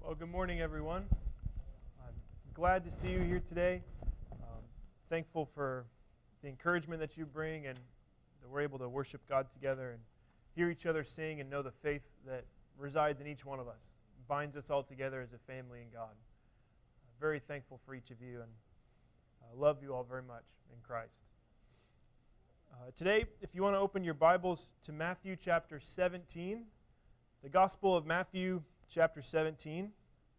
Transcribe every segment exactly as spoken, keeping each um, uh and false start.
Well, good morning, everyone. I'm glad to see you here today. Um, thankful for the encouragement that you bring and that we're able to worship God together and hear each other sing and know the faith that resides in each one of us, binds us all together as a family in God. I'm very thankful for each of you and I love you all very much in Christ. Uh, today, if you want to open your Bibles to Matthew chapter seventeen, the Gospel of Matthew chapter seventeen.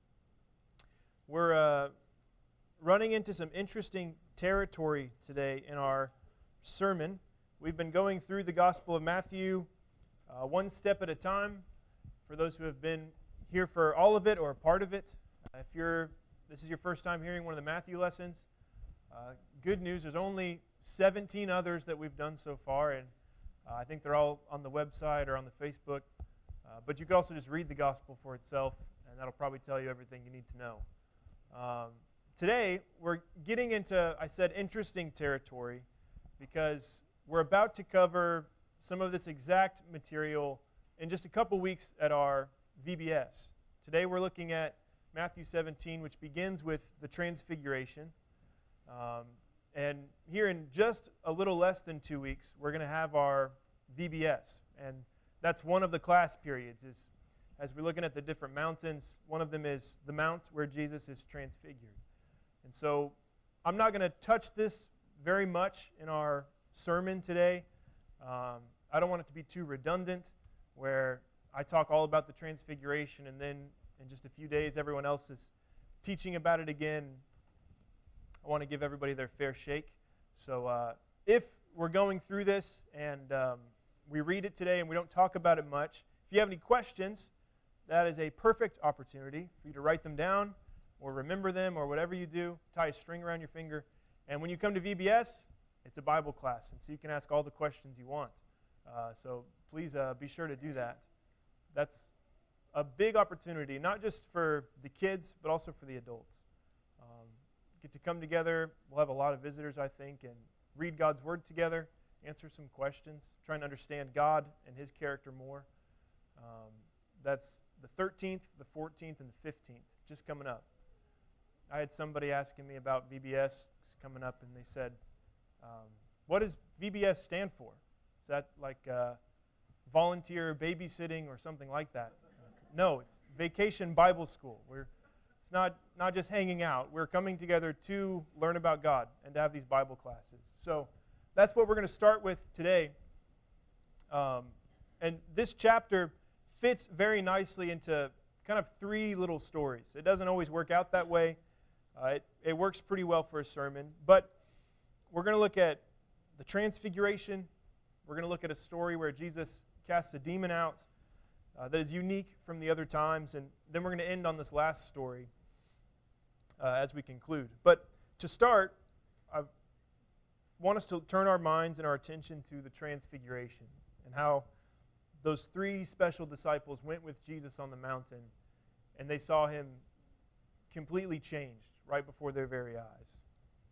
We're uh, running into some interesting territory today in our sermon. We've been going through the Gospel of Matthew uh, one step at a time. For those who have been here for all of it or a part of it, uh, if you're this is your first time hearing one of the Matthew lessons, uh, good news, there's only seventeen others that we've done so far, and uh, I think they're all on the website or on the Facebook. Uh, but you could also just read the gospel for itself, and that'll probably tell you everything you need to know. Um, today, we're getting into, I said, interesting territory, because we're about to cover some of this exact material in just a couple weeks at our V B S. Today, we're looking at Matthew seventeen, which begins with the Transfiguration. Um, and here in just a little less than two weeks, we're going to have our V B S. And that's one of the class periods, is as we're looking at the different mountains. One of them is the mount where Jesus is transfigured. And so I'm not going to touch this very much in our sermon today. Um, I don't want it to be too redundant, where I talk all about the transfiguration and then in just a few days everyone else is teaching about it again. I want to give everybody their fair shake. So uh, if we're going through this and um, we read it today and we don't talk about it much, if you have any questions, that is a perfect opportunity for you to write them down or remember them or whatever you do. Tie a string around your finger. And when you come to V B S, it's a Bible class, and so you can ask all the questions you want. Uh, so please uh, be sure to do that. That's a big opportunity, not just for the kids, but also for the adults. Um, get to come together. We'll have a lot of visitors, I think, and read God's Word together, answer some questions, trying to understand God and His character more. Um, that's the thirteenth, the fourteenth, and the fifteenth, just coming up. I had somebody asking me about V B S coming up, and they said, um, what does V B S stand for? Is that like uh, volunteer babysitting or something like that? Said, no, it's Vacation Bible School. We're, it's not, not just hanging out. We're coming together to learn about God and to have these Bible classes. So that's what we're going to start with today. Um, and this chapter fits very nicely into kind of three little stories. It doesn't always work out that way. Uh, it, it works pretty well for a sermon. But we're going to look at the Transfiguration. We're going to look at a story where Jesus casts a demon out uh, that is unique from the other times. And then we're going to end on this last story uh, as we conclude. But to start, I want us to turn our minds and our attention to the Transfiguration and how those three special disciples went with Jesus on the mountain, and they saw Him completely changed right before their very eyes.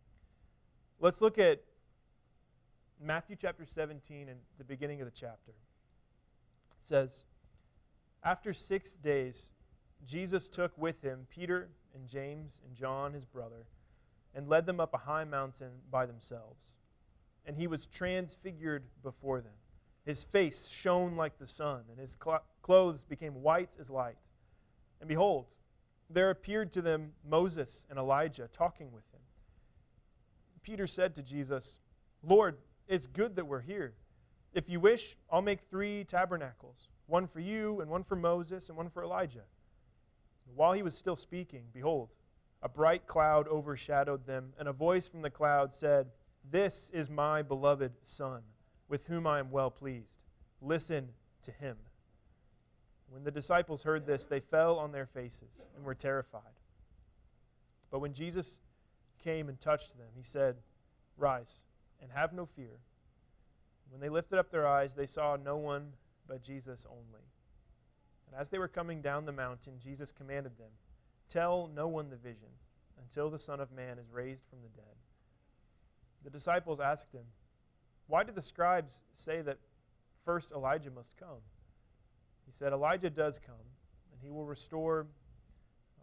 Let's look at Matthew chapter seventeen and the beginning of the chapter. It says, after six days, Jesus took with Him Peter and James and John, His brother, and led them up a high mountain by themselves. And He was transfigured before them. His face shone like the sun, and His cl- clothes became white as light. And behold, there appeared to them Moses and Elijah talking with Him. Peter said to Jesus, Lord, it's good that we're here. If you wish, I'll make three tabernacles, one for you and one for Moses and one for Elijah. While he was still speaking, behold, a bright cloud overshadowed them, and a voice from the cloud said, This is my beloved Son, with whom I am well pleased. Listen to Him. When the disciples heard this, they fell on their faces and were terrified. But when Jesus came and touched them, He said, Rise and have no fear. When they lifted up their eyes, they saw no one but Jesus only. And as they were coming down the mountain, Jesus commanded them, Tell no one the vision until the Son of Man is raised from the dead. The disciples asked Him, Why did the scribes say that first Elijah must come? He said, Elijah does come, and he will restore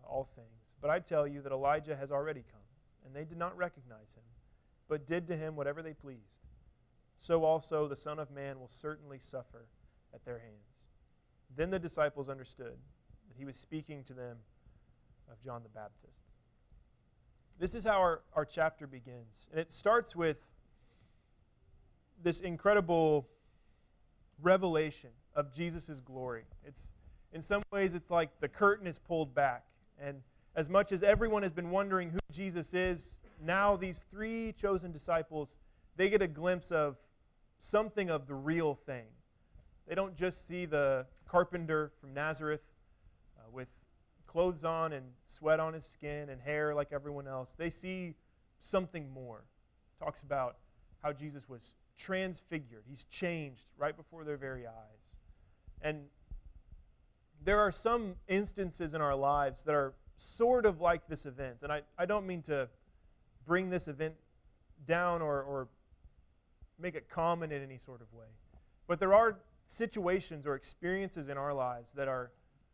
things. But I tell you that Elijah has already come, and they did not recognize him, but did to him whatever they pleased. So also the Son of Man will certainly suffer at their hands." Then the disciples understood that he was speaking to them of John the Baptist. This is how our, our chapter begins. And it starts with this incredible revelation of Jesus' glory. It's in some ways, it's like the curtain is pulled back. And as much as everyone has been wondering who Jesus is, now these three chosen disciples, they get a glimpse of something of the real thing. They don't just see the carpenter from Nazareth uh, with clothes on and sweat on his skin and hair like everyone else. They see something more. It talks about how Jesus was transfigured. He's changed right before their very eyes. And there are some instances in our lives that are sort of like this event. And I, I don't mean to bring this event down or, or make it common in any sort of way. But there are situations or experiences in our lives that are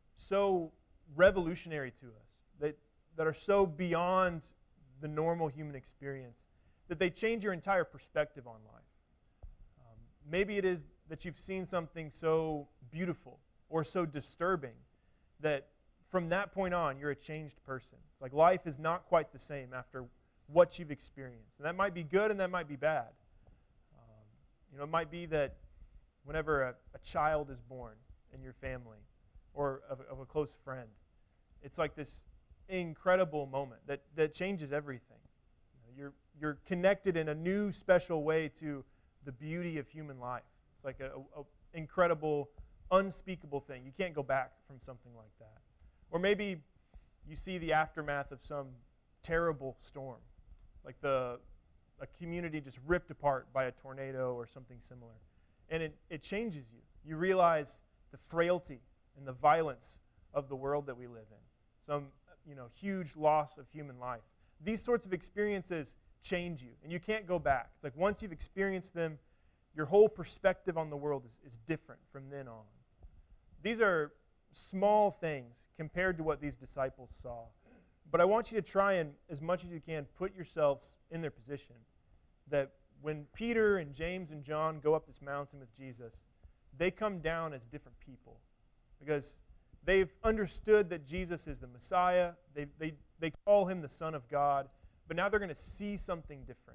so revolutionary to us, that, that are so beyond the normal human experience, that they change your entire perspective on life. Um, maybe it is that you've seen something so beautiful or so disturbing that from that point on, you're a changed person. It's like life is not quite the same after what you've experienced. And that might be good and that might be bad. Um, you know, it might be that whenever a, a child is born in your family or of, of a close friend, it's like this incredible moment that, that changes everything. You know, you're, you're connected in a new special way to the beauty of human life. It's like an incredible, unspeakable thing. You can't go back from something like that. Or maybe you see the aftermath of some terrible storm, like the a community just ripped apart by a tornado or something similar. And it, it changes you. You realize the frailty and the violence of the world that we live in. Some, you know, huge loss of human life. These sorts of experiences change you, and you can't go back. It's like once you've experienced them, your whole perspective on the world is, is different from then on. These are small things compared to what these disciples saw. But I want you to try and, as much as you can, put yourselves in their position. That when Peter and James and John go up this mountain with Jesus, they come down as different people. Because they've understood that Jesus is the Messiah. They, they, they call him the Son of God. But now they're going to see something different.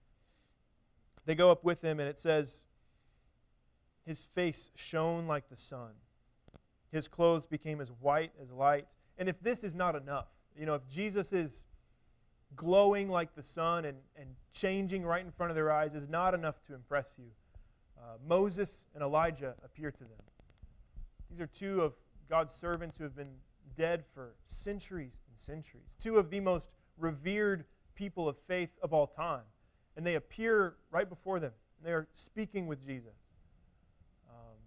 They go up with him, and it says, his face shone like the sun. His clothes became as white as light. And if this is not enough, you know, if Jesus is glowing like the sun and, and changing right in front of their eyes is not enough to impress you, uh, Moses and Elijah appear to them. These are two of God's servants who have been dead for centuries and centuries. Two of the most revered people of faith of all time. And they appear right before them. And they are speaking with Jesus. Um,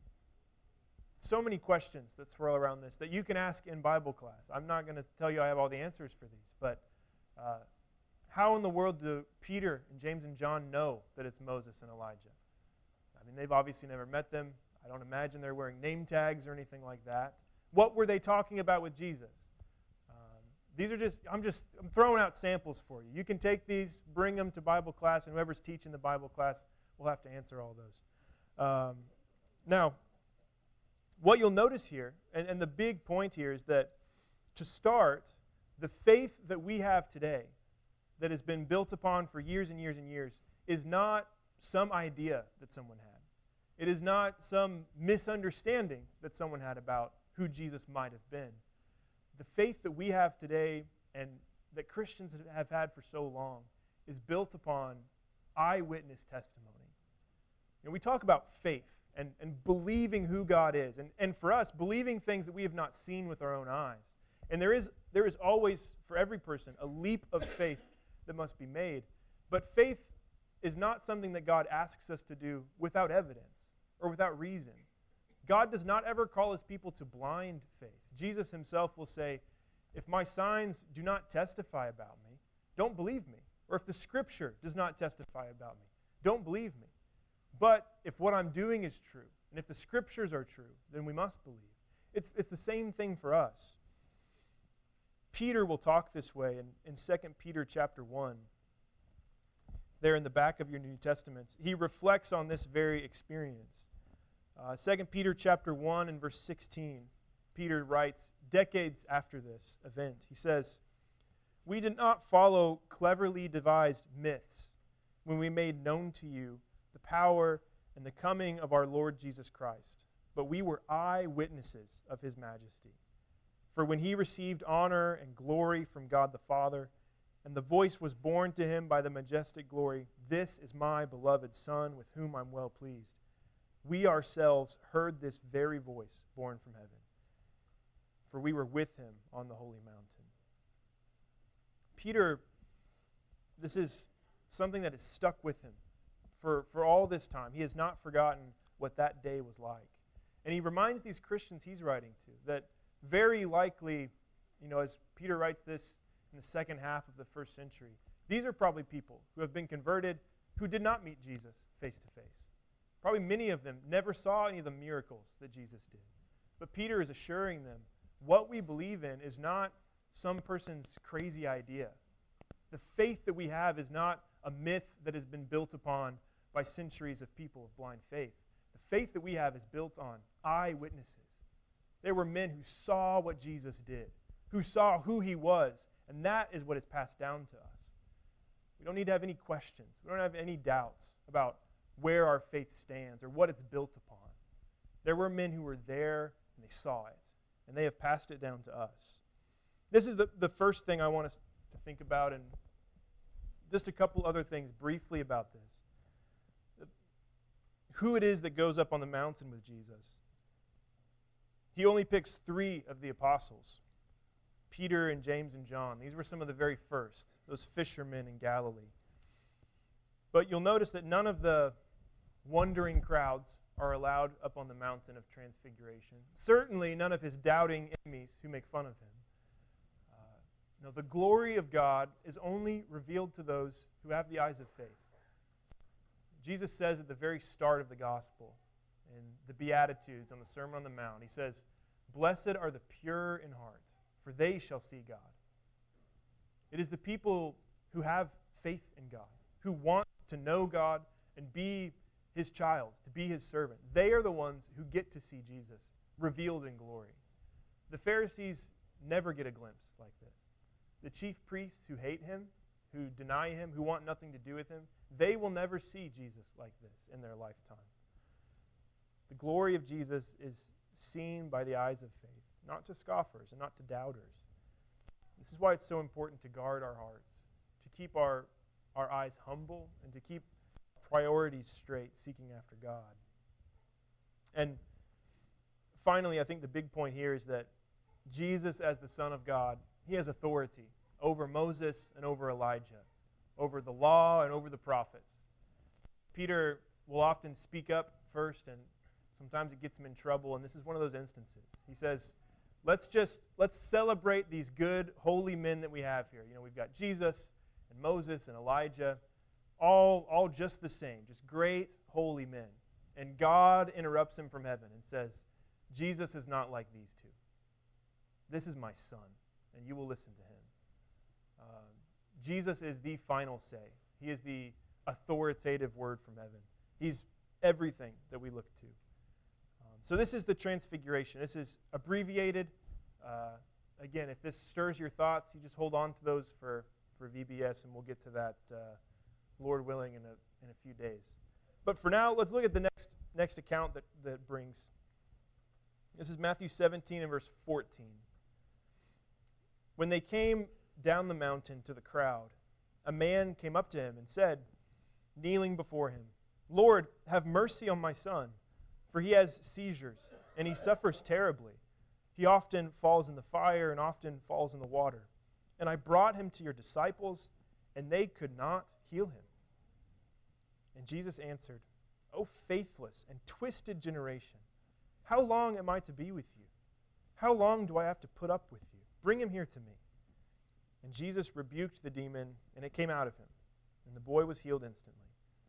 so many questions that swirl around this that you can ask in Bible class. I'm not going to tell you I have all the answers for these, but uh, how in the world do Peter and James and John know that it's Moses and Elijah? I mean, they've obviously never met them. I don't imagine they're wearing name tags or anything like that. What were they talking about with Jesus? Um, these are just, I'm just, I'm throwing out samples for you. You can take these, bring them to Bible class, and whoever's teaching the Bible class will have to answer all those. Um, now, what you'll notice here, and, and the big point here is that to start, the faith that we have today that has been built upon for years and years and years is not some idea that someone had. It is not some misunderstanding that someone had about who Jesus might have been. The faith that we have today and that Christians have had for so long is built upon eyewitness testimony. You know, we talk about faith and, and believing who God is. And, and for us, believing things that we have not seen with our own eyes. And there is, there is always, for every person, a leap of faith that must be made. But faith is not something that God asks us to do without evidence or without reason. God does not ever call his people to blind faith. Jesus himself will say, if my signs do not testify about me, don't believe me. Or if the Scripture does not testify about me, don't believe me. But if what I'm doing is true, and if the Scriptures are true, then we must believe. It's, it's the same thing for us. Peter will talk this way in, in Second Peter chapter one. There in the back of your New Testaments. He reflects on this very experience. Uh, Second Peter chapter one and verse sixteen, Peter writes, decades after this event, he says, "We did not follow cleverly devised myths when we made known to you the power and the coming of our Lord Jesus Christ, but we were eyewitnesses of his majesty. For when he received honor and glory from God the Father, and the voice was borne to him by the majestic glory, 'This is my beloved Son, with whom I'm well pleased,' we ourselves heard this very voice borne from heaven, for we were with him on the holy mountain." Peter, this is something that has stuck with him for, for all this time. He has not forgotten what that day was like. And he reminds these Christians he's writing to that very likely, you know, as Peter writes this in the second half of the first century, these are probably people who have been converted who did not meet Jesus face to face. Probably many of them never saw any of the miracles that Jesus did. But Peter is assuring them what we believe in is not some person's crazy idea. The faith that we have is not a myth that has been built upon by centuries of people of blind faith. The faith that we have is built on eyewitnesses. There were men who saw what Jesus did, who saw who he was, and that is what is passed down to us. We don't need to have any questions. We don't have any doubts about where our faith stands or what it's built upon. There were men who were there and they saw it, and they have passed it down to us. This is the, the first thing I want us to think about, and just a couple other things briefly about this. Who it is that goes up on the mountain with Jesus. He only picks three of the apostles, Peter and James and John. These were some of the very first, those fishermen in Galilee. But you'll notice that none of the wondering crowds are allowed up on the mountain of transfiguration. Certainly none of his doubting enemies who make fun of him. Uh, no, the glory of God is only revealed to those who have the eyes of faith. Jesus says at the very start of the gospel, in the Beatitudes on the Sermon on the Mount, he says, "Blessed are the pure in heart, for they shall see God." It is the people who have faith in God, who want to know God and be his child, to be his servant. They are the ones who get to see Jesus revealed in glory. The Pharisees never get a glimpse like this. The chief priests who hate him, who deny him, who want nothing to do with him, they will never see Jesus like this in their lifetime. The glory of Jesus is seen by the eyes of faith, not to scoffers and not to doubters. This is why it's so important to guard our hearts, to keep our, our eyes humble, and to keep priorities straight, seeking after God. And finally, I think the big point here is that Jesus, as the Son of God, he has authority over Moses and over Elijah, over the law and over the prophets. Peter will often speak up first, and sometimes it gets him in trouble, and this is one of those instances. He says, let's just, let's celebrate these good, holy men that we have here. You know, we've got Jesus and Moses and Elijah, all, all just the same, just great, holy men. And God interrupts him from heaven and says, Jesus is not like these two. This is my Son, and you will listen to him. Uh, Jesus is the final say. He is the authoritative word from heaven. He's everything that we look to. Um, so this is the Transfiguration. This is abbreviated. Uh, again, if this stirs your thoughts, you just hold on to those for, for V B S, and we'll get to that, uh, Lord willing, in a, in a few days. But for now, let's look at the next, next account that, that brings. This is Matthew seventeen and verse fourteen. When they came down the mountain to the crowd, a man came up to him and said, kneeling before him, "Lord, have mercy on my son, for he has seizures, and he suffers terribly. He often falls in the fire and often falls in the water. And I brought him to your disciples, and they could not heal him." And Jesus answered, "O faithless and twisted generation, how long am I to be with you? How long do I have to put up with you? Bring him here to me." And Jesus rebuked the demon, and it came out of him, and the boy was healed instantly.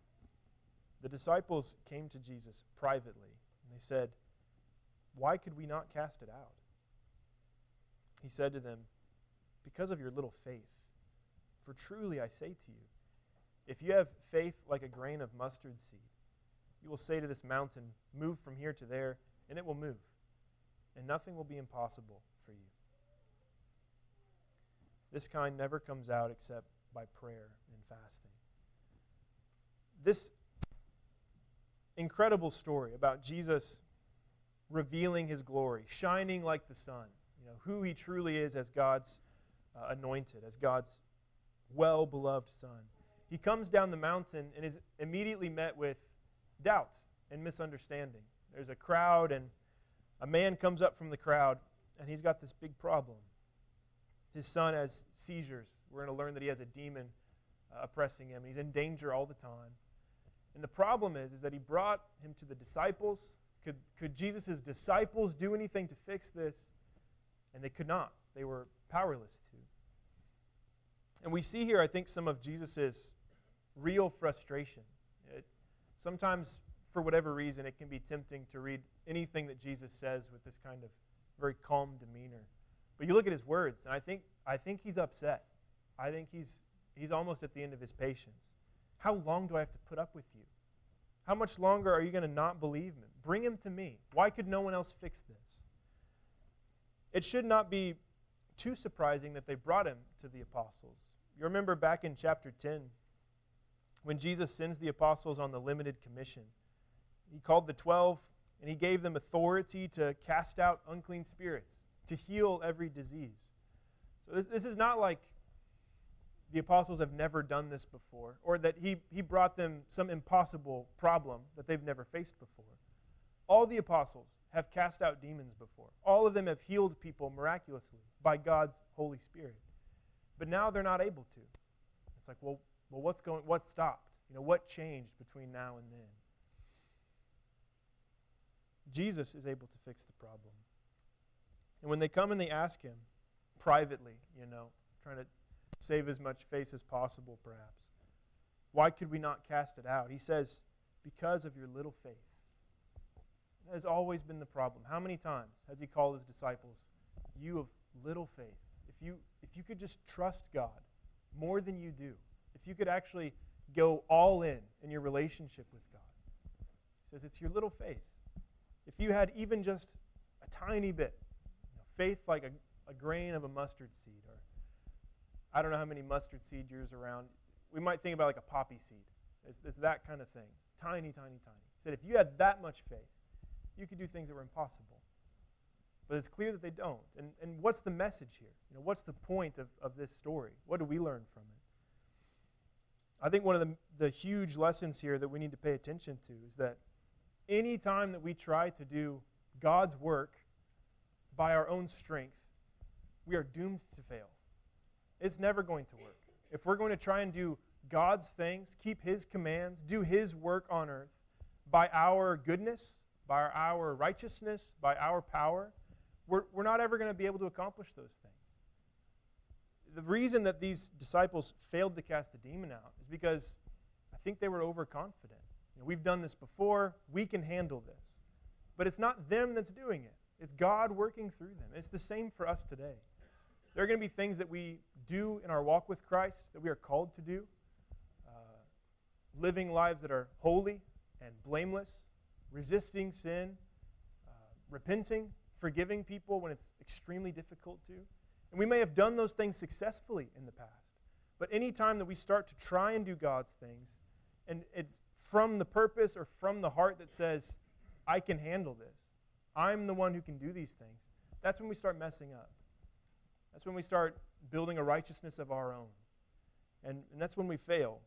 The disciples came to Jesus privately, and they said, "Why could we not cast it out?" He said to them, because of your little faith. For truly I say to you, if you have faith like a grain of mustard seed, you will say to this mountain, move from here to there, and it will move, and nothing will be impossible for you. This kind never comes out except by prayer and fasting. This incredible story about Jesus revealing his glory, shining like the sun, you know, who he truly is as God's uh, anointed, as God's well-beloved Son. He comes down the mountain and is immediately met with doubt and misunderstanding. There's a crowd, and a man comes up from the crowd, and he's got this big problem. His son has seizures. We're going to learn that he has a demon uh, oppressing him. He's in danger all the time. And the problem is, is that he brought him to the disciples. Could, could Jesus' disciples do anything to fix this? And they could not. They were powerless to. And we see here, I think, some of Jesus' real frustration. It, sometimes, for whatever reason, it can be tempting to read anything that Jesus says with this kind of very calm demeanor. But you look at his words, and I think I think he's upset. I think he's he's almost at the end of his patience. How long do I have to put up with you? How much longer are you going to not believe me? Bring him to me. Why could no one else fix this? It should not be too surprising that they brought him to the apostles. You remember back in chapter ten, when Jesus sends the apostles on the limited commission, he called the twelve, and he gave them authority to cast out unclean spirits, to heal every disease. So this, this is not like the apostles have never done this before, or that he, he brought them some impossible problem that they've never faced before. All the apostles have cast out demons before. All of them have healed people miraculously by God's Holy Spirit. But now they're not able to. It's like, well, well, what's going? What stopped? You know, what changed between now and then? Jesus is able to fix the problem. And when they come and they ask him privately, you know, trying to save as much face as possible, perhaps, why could we not cast it out? He says, because of your little faith. That has always been the problem. How many times has he called his disciples, you of little faith? If you if you could just trust God more than you do, if you could actually go all in in your relationship with God. He says it's your little faith. If you had even just a tiny bit, you know, faith like a, a grain of a mustard seed, or I don't know how many mustard seed years around. We might think about like a poppy seed. It's, it's that kind of thing. Tiny, tiny, tiny. He said if you had that much faith, you could do things that were impossible. But it's clear that they don't. And, and what's the message here? You know, what's the point of, of this story? What do we learn from it? I think one of the, the huge lessons here that we need to pay attention to is that any time that we try to do God's work by our own strength, we are doomed to fail. It's never going to work. If we're going to try and do God's things, keep His commands, do His work on earth by our goodness, by our righteousness, by our power, we're, we're not ever going to be able to accomplish those things. The reason that these disciples failed to cast the demon out is because I think they were overconfident. You know, we've done this before. We can handle this. But it's not them that's doing it. It's God working through them. It's the same for us today. There are going to be things that we do in our walk with Christ that we are called to do. Uh, living lives that are holy and blameless, resisting sin, uh, repenting, forgiving people when it's extremely difficult to. And we may have done those things successfully in the past. But any time that we start to try and do God's things, and it's from the purpose or from the heart that says, I can handle this, I'm the one who can do these things, that's when we start messing up. That's when we start building a righteousness of our own. And, and that's when we fail.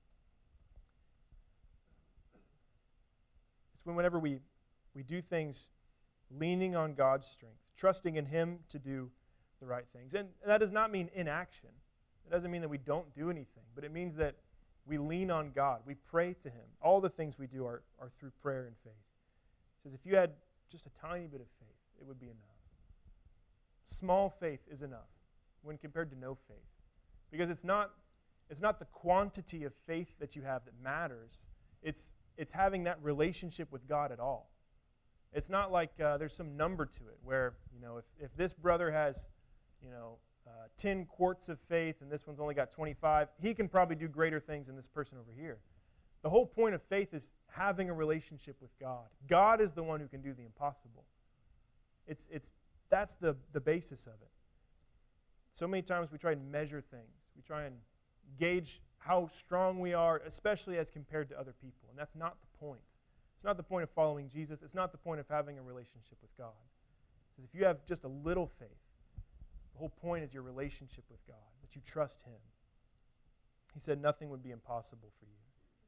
It's when whenever we, we do things leaning on God's strength, trusting in Him to do the right things. And that does not mean inaction. It doesn't mean that we don't do anything, but it means that we lean on God. We pray to Him. All the things we do are, are through prayer and faith. It says if you had just a tiny bit of faith, it would be enough. Small faith is enough when compared to no faith. Because it's not, it's not the quantity of faith that you have that matters. It's, it's having that relationship with God at all. It's not like uh, there's some number to it where, you know, if, if this brother has, you know, uh, uh, ten quarts of faith and this one's only got twenty-five, he can probably do greater things than this person over here. The whole point of faith is having a relationship with God. God is the one who can do the impossible. It's, it's, that's the, the basis of it. So many times we try and measure things. We try and gauge how strong we are, especially as compared to other people. And that's not the point. It's not the point of following Jesus. It's not the point of having a relationship with God. It says if you have just a little faith, the whole point is your relationship with God, that you trust Him. He said nothing would be impossible for you.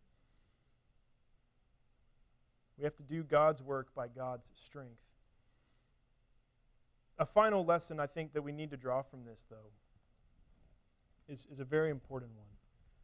We have to do God's work by God's strength. A final lesson I think that we need to draw from this, though, is, is a very important one.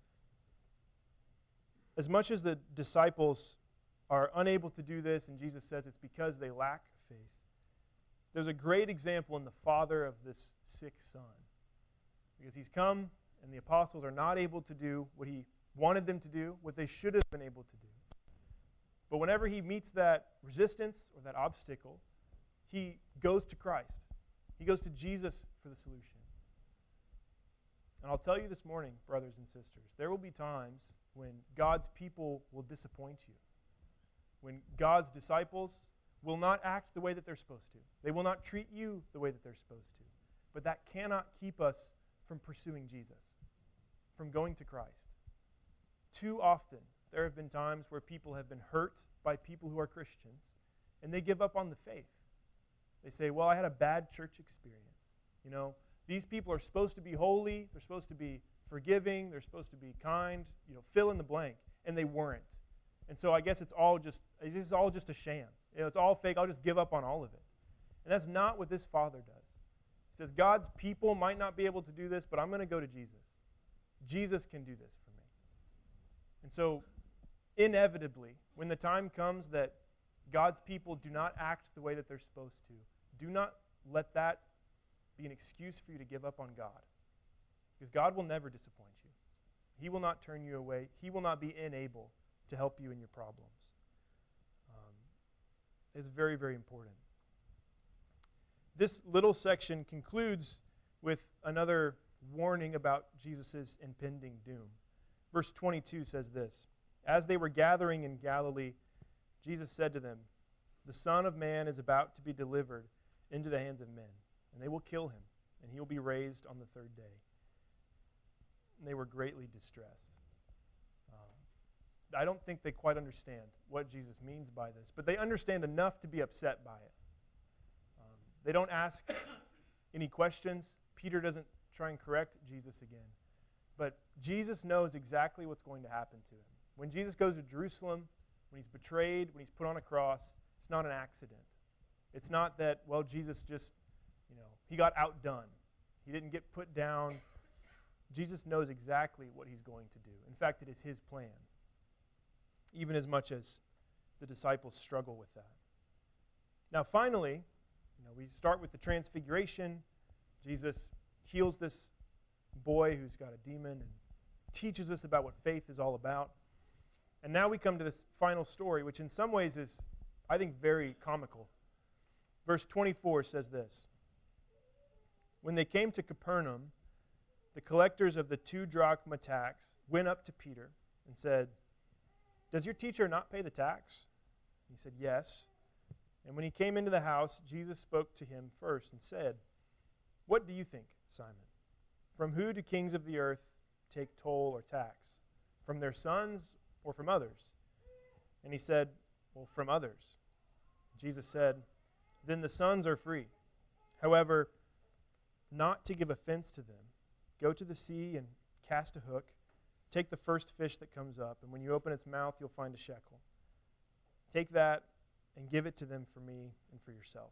As much as the disciples are unable to do this, and Jesus says it's because they lack faith, there's a great example in the father of this sick son. Because he's come, and the apostles are not able to do what he wanted them to do, what they should have been able to do. But whenever he meets that resistance or that obstacle, he goes to Christ. He goes to Jesus for the solution. And I'll tell you this morning, brothers and sisters, there will be times when God's people will disappoint you. When God's disciples will not act the way that they're supposed to. They will not treat you the way that they're supposed to. But that cannot keep us from pursuing Jesus, from going to Christ. Too often, there have been times where people have been hurt by people who are Christians, and they give up on the faith. They say, well, I had a bad church experience. You know, these people are supposed to be holy, they're supposed to be forgiving, they're supposed to be kind, you know, fill in the blank, and they weren't. And so I guess it's all just it's all just a sham. You know, it's all fake. I'll just give up on all of it. And that's not what this father does. He says, God's people might not be able to do this, but I'm going to go to Jesus. Jesus can do this for me. And so inevitably, when the time comes that God's people do not act the way that they're supposed to, do not let that be an excuse for you to give up on God. Because God will never disappoint you. He will not turn you away. He will not be unable to help you in your problems. Um, it's very, very important. This little section concludes with another warning about Jesus' impending doom. Verse twenty-two says this, as they were gathering in Galilee, Jesus said to them, the Son of Man is about to be delivered into the hands of men, and they will kill him, and he will be raised on the third day. And they were greatly distressed. Um, I don't think they quite understand what Jesus means by this, but they understand enough to be upset by it. Um, they don't ask any questions. Peter doesn't try and correct Jesus again. But Jesus knows exactly what's going to happen to him. When Jesus goes to Jerusalem, when he's betrayed, when he's put on a cross, it's not an accident. It's not that, well, Jesus just, you know, he got outdone. He didn't get put down. Jesus knows exactly what he's going to do. In fact, it is his plan, even as much as the disciples struggle with that. Now, finally, you know, we start with the transfiguration. Jesus heals this boy who's got a demon and teaches us about what faith is all about. And now we come to this final story, which in some ways is, I think, very comical. Verse twenty-four says this, when they came to Capernaum, the collectors of the two drachma tax went up to Peter and said, does your teacher not pay the tax? He said, yes. And when he came into the house, Jesus spoke to him first and said, what do you think, Simon? From who do kings of the earth take toll or tax? From their sons or from others? And he said, well, from others. Jesus said, then the sons are free. However, not to give offense to them, go to the sea and cast a hook. Take the first fish that comes up, and when you open its mouth, you'll find a shekel. Take that and give it to them for me and for yourself.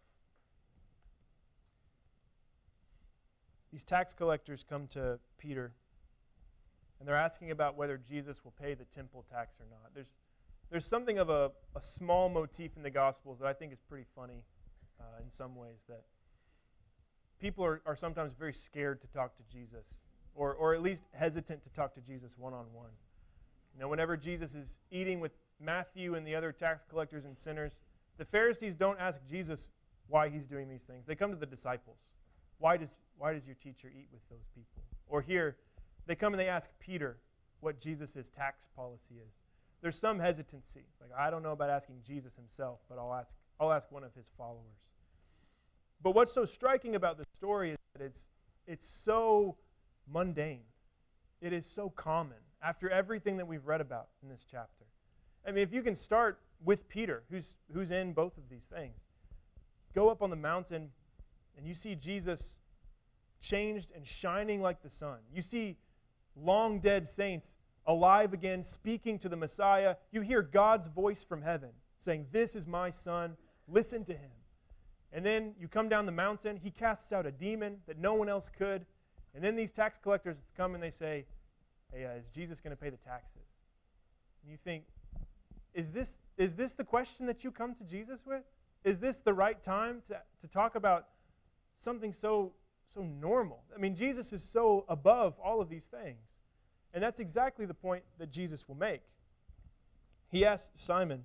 These tax collectors come to Peter, and they're asking about whether Jesus will pay the temple tax or not. There's, there's something of a, a small motif in the Gospels that I think is pretty funny uh, in some ways, that people are, are sometimes very scared to talk to Jesus, or, or at least hesitant to talk to Jesus one-on-one. You know, whenever Jesus is eating with Matthew and the other tax collectors and sinners, the Pharisees don't ask Jesus why he's doing these things. They come to the disciples. why does, why does your teacher eat with those people? Or here, they come and they ask Peter what Jesus' tax policy is. There's some hesitancy. It's like, I don't know about asking Jesus himself, but I'll ask, I'll ask one of his followers. But what's so striking about the story is that it's, it's so mundane. It is so common after everything that we've read about in this chapter. I mean, if you can start with Peter, who's, who's in both of these things, go up on the mountain and you see Jesus changed and shining like the sun. You see long dead saints alive again, speaking to the Messiah. You hear God's voice from heaven saying, "This is my son, listen to him." And then you come down the mountain, he casts out a demon that no one else could. And then these tax collectors come and they say, "Hey, uh, is Jesus going to pay the taxes?" And you think, is this, is this the question that you come to Jesus with? Is this the right time to, to talk about something so, so normal? I mean, Jesus is so above all of these things. And that's exactly the point that Jesus will make. He asked Simon,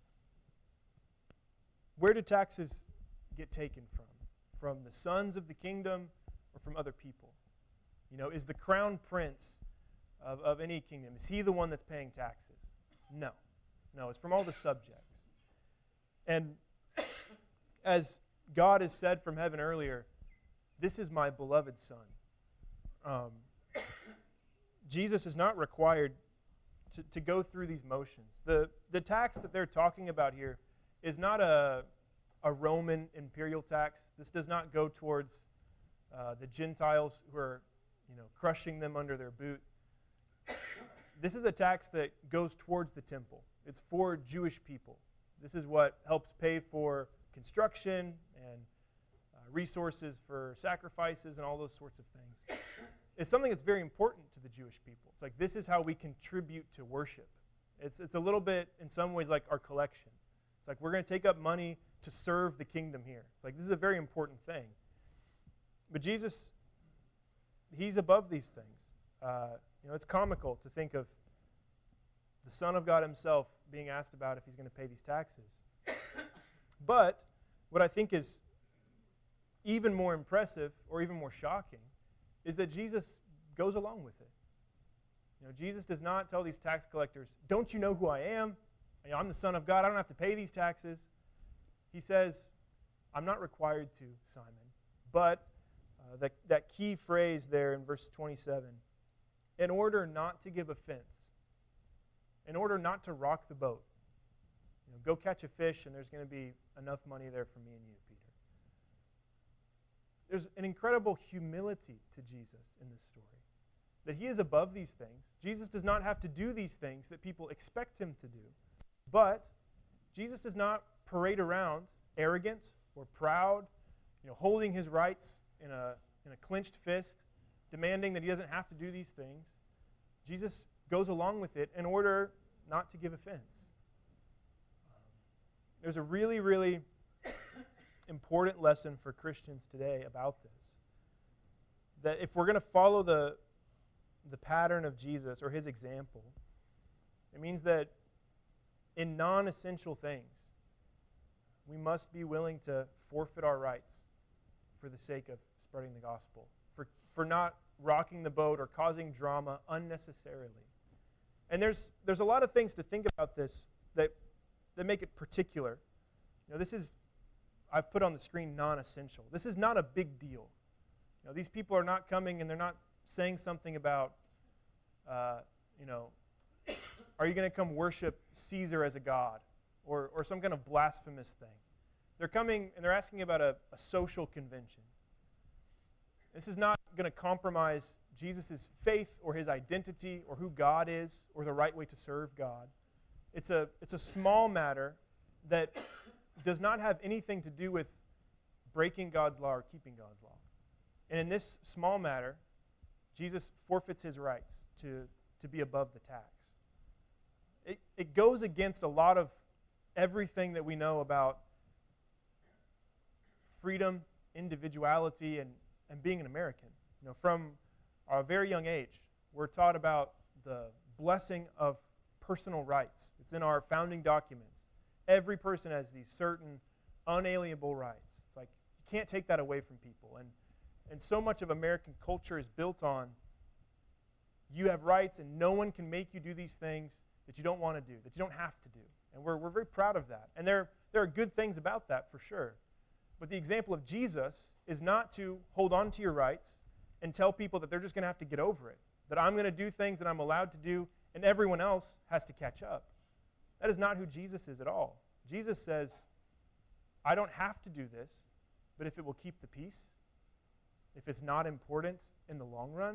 where do taxes get taken from? From the sons of the kingdom or from other people? You know, is the crown prince of, of any kingdom, is he the one that's paying taxes? No. No, it's from all the subjects. And as God has said from heaven earlier, this is my beloved son. Um, Jesus is not required to, to go through these motions. The, the tax that they're talking about here is not a, a Roman imperial tax. This does not go towards uh, the Gentiles who are, you know, crushing them under their boot. This is a tax that goes towards the temple. It's for Jewish people. This is what helps pay for construction and uh, resources for sacrifices and all those sorts of things. It's something that's very important to the Jewish people. It's like, this is how we contribute to worship. It's, it's a little bit, in some ways, like our collection. It's like, we're going to take up money to serve the kingdom here. It's like, this is a very important thing. But Jesus, he's above these things. Uh, you know, it's comical to think of the Son of God himself being asked about if he's going to pay these taxes. But what I think is even more impressive or even more shocking is that Jesus goes along with it. You know, Jesus does not tell these tax collectors, "Don't you know who I am? You know, I'm the Son of God. I don't have to pay these taxes." He says, "I'm not required to, Simon." But uh, that, that key phrase there in verse twenty-seven, in order not to give offense, in order not to rock the boat, you know, go catch a fish and there's going to be enough money there for me and you, Peter. There's an incredible humility to Jesus in this story, that he is above these things. Jesus does not have to do these things that people expect him to do. But Jesus does not parade around arrogant or proud, you know, holding his rights in a, in a clenched fist, demanding that he doesn't have to do these things. Jesus goes along with it in order not to give offense. Um, there's a really, really important lesson for Christians today about this. That if we're going to follow the, the pattern of Jesus or his example, it means that in non-essential things, we must be willing to forfeit our rights for the sake of spreading the gospel, for, for not rocking the boat or causing drama unnecessarily. And there's there's a lot of things to think about this that, that make it particular. You know, this is, I've put on the screen non-essential. This is not a big deal. You know, these people are not coming and they're not saying something about, uh, you know, are you going to come worship Caesar as a god or, or some kind of blasphemous thing? They're coming and they're asking about a, a social convention. This is not going to compromise Jesus' faith or his identity or who God is or the right way to serve God. It's a, it's a small matter that does not have anything to do with breaking God's law or keeping God's law. And in this small matter, Jesus forfeits his rights to, to be above the tax. It, it goes against a lot of everything that we know about freedom, individuality, and, and being an American. You know, from our very young age, we're taught about the blessing of personal rights. It's in our founding documents. Every person has these certain unalienable rights. It's like you can't take that away from people. And And so much of American culture is built on you have rights and no one can make you do these things that you don't want to do, that you don't have to do. And we're, we're very proud of that. And there, there are good things about that for sure. But the example of Jesus is not to hold on to your rights and tell people that they're just going to have to get over it, that I'm going to do things that I'm allowed to do and everyone else has to catch up. That is not who Jesus is at all. Jesus says, I don't have to do this, but if it will keep the peace, if it's not important in the long run,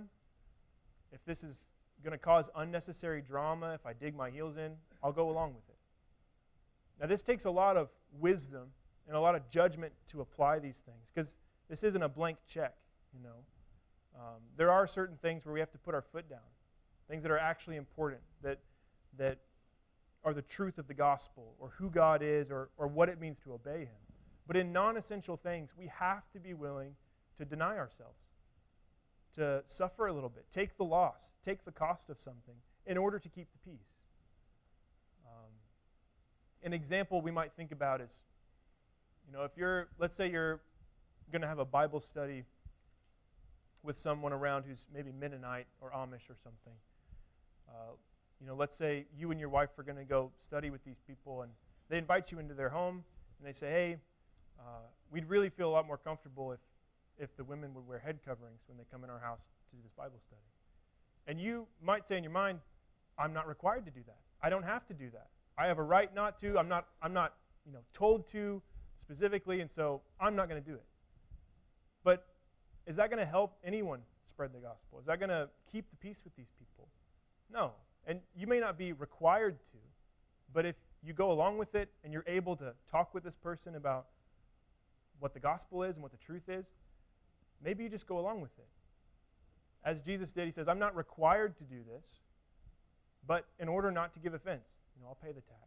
if this is going to cause unnecessary drama, if I dig my heels in, I'll go along with it. Now, this takes a lot of wisdom and a lot of judgment to apply these things, because this isn't a blank check, you know. Um, there are certain things where we have to put our foot down, things that are actually important, that that are the truth of the gospel, or who God is, or, or what it means to obey Him. But in non-essential things, we have to be willing to deny ourselves, to suffer a little bit, take the loss, take the cost of something in order to keep the peace. Um, an example we might think about is, you know, if you're, let's say you're going to have a Bible study with someone around who's maybe Mennonite or Amish or something. Uh, you know, let's say you and your wife are going to go study with these people, and they invite you into their home, and they say, hey, uh, we'd really feel a lot more comfortable if, if the women would wear head coverings when they come in our house to do this Bible study. And you might say in your mind, I'm not required to do that. I don't have to do that. I have a right not to. I'm not, I'm not you know, told to specifically, and so I'm not going to do it. But is that going to help anyone spread the gospel? Is that going to keep the peace with these people? No. And you may not be required to, but if you go along with it and you're able to talk with this person about what the gospel is and what the truth is, maybe you just go along with it. As Jesus did, he says, I'm not required to do this, but in order not to give offense, you know, I'll pay the tax.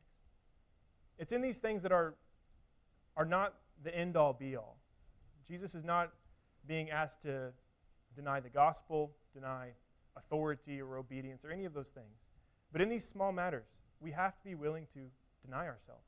It's in these things that are, are not the end-all, be-all. Jesus is not being asked to deny the gospel, deny authority or obedience or any of those things. But in these small matters, we have to be willing to deny ourselves.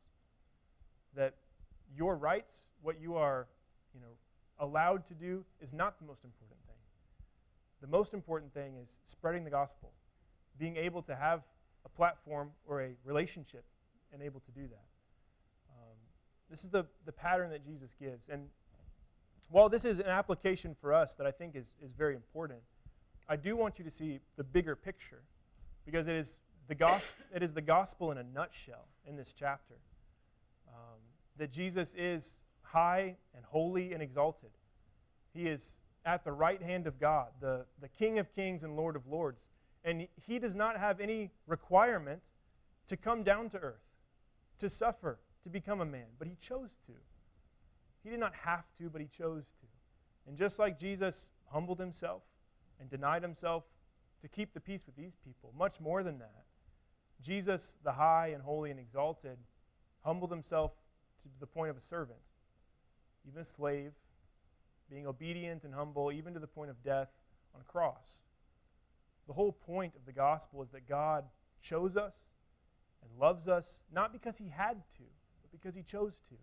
That your rights, what you are, you know, allowed to do, is not the most important thing. The most important thing is spreading the gospel, being able to have a platform or a relationship and able to do that. Um, this is the, the pattern that Jesus gives. And while this is an application for us that I think is, is very important, I do want you to see the bigger picture, because it is the gospel, it is the gospel in a nutshell in this chapter. Um, that Jesus is high and holy and exalted. He is at the right hand of God, the, the King of kings and Lord of lords. And he does not have any requirement to come down to earth, to suffer, to become a man. But he chose to. He did not have to, but he chose to. And just like Jesus humbled himself and denied himself to keep the peace with these people, much more than that, Jesus, the high and holy and exalted, humbled himself to the point of a servant, even a slave, being obedient and humble, even to the point of death on a cross. The whole point of the gospel is that God chose us and loves us, not because he had to, but because he chose to.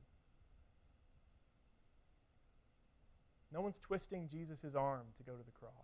No one's twisting Jesus' arm to go to the cross.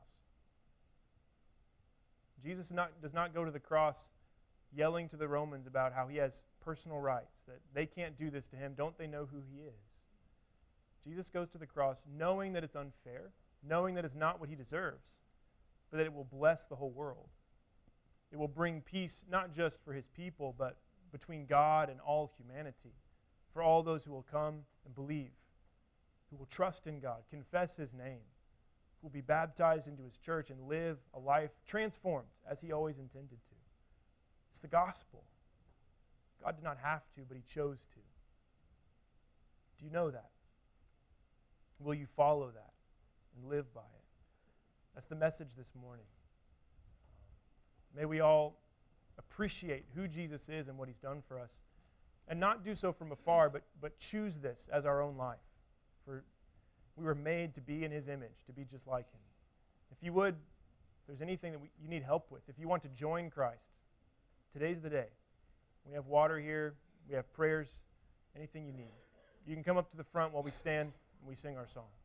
Jesus not, does not go to the cross yelling to the Romans about how he has personal rights, that they can't do this to him. Don't they know who he is? Jesus goes to the cross knowing that it's unfair, knowing that it's not what he deserves, but that it will bless the whole world. It will bring peace not just for his people, but between God and all humanity, for all those who will come and believe, who will trust in God, confess his name, who will be baptized into his church and live a life transformed as he always intended to. It's the gospel. God did not have to, but he chose to. Do you know that? Will you follow that and live by it? That's the message this morning. May we all appreciate who Jesus is and what he's done for us, and not do so from afar, but, but choose this as our own life. For we were made to be in his image, to be just like him. If you would, if there's anything that we, you need help with, if you want to join Christ, today's the day. We have water here. We have prayers. Anything you need. You can come up to the front while we stand and we sing our song.